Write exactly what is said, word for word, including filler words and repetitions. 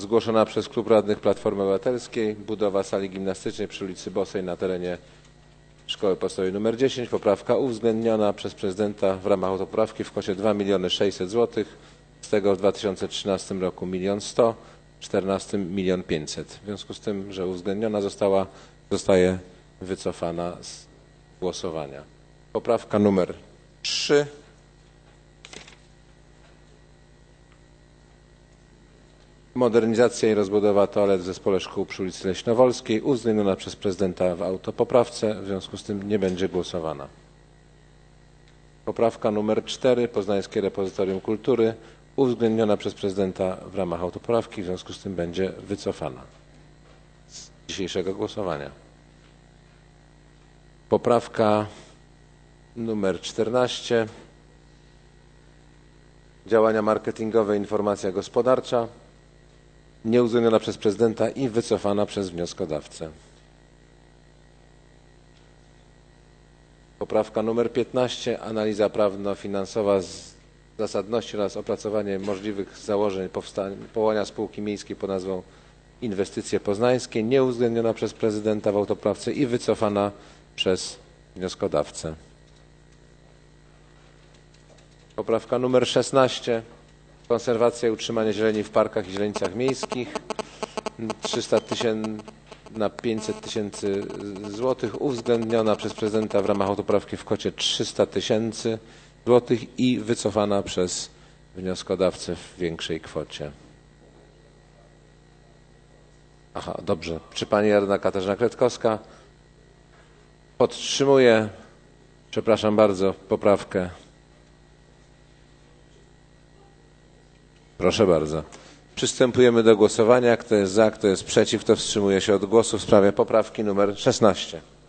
zgłoszona przez Klub Radnych Platformy Obywatelskiej, budowa sali gimnastycznej przy ulicy Bosej na terenie Szkoły Podstawowej nr dziesięć. Poprawka uwzględniona przez prezydenta w ramach autopoprawki w kwocie dwa miliony sześćset złotych, z tego w dwa tysiące trzynastym roku milion sto, w czternastym milion pięćset. W związku z tym, że uwzględniona została, zostaje wycofana z głosowania. Poprawka numer trzy. Modernizacja i rozbudowa toalet w zespole szkół przy ulicy Leśnowolskiej, uwzględniona przez prezydenta w autopoprawce, w związku z tym nie będzie głosowana. Poprawka numer cztery. Poznańskie Repozytorium Kultury, uwzględniona przez prezydenta w ramach autopoprawki, w związku z tym będzie wycofana z dzisiejszego głosowania. Poprawka numer czternaście. Działania marketingowe, informacja gospodarcza, nieuwzględniona przez prezydenta i wycofana przez wnioskodawcę. Poprawka numer piętnaście. Analiza prawno-finansowa z zasadności oraz opracowanie możliwych założeń powołania spółki miejskiej pod nazwą Inwestycje Poznańskie, nieuwzględniona przez prezydenta w autopoprawce i wycofana przez wnioskodawcę. Poprawka numer szesnaście. Konserwacja i utrzymanie zieleni w parkach i źrenicach miejskich. trzysta tysięcy na pięćset tysięcy złotych, uwzględniona przez prezydenta w ramach autopoprawki w kwocie trzysta tysięcy złotych i wycofana przez wnioskodawcę w większej kwocie. Aha, dobrze. Czy pani radna Katarzyna Kretkowska podtrzymuje, przepraszam bardzo, poprawkę? Proszę bardzo. Przystępujemy do głosowania. Kto jest za, kto jest przeciw, kto wstrzymuje się od głosu w sprawie poprawki numer szesnaście.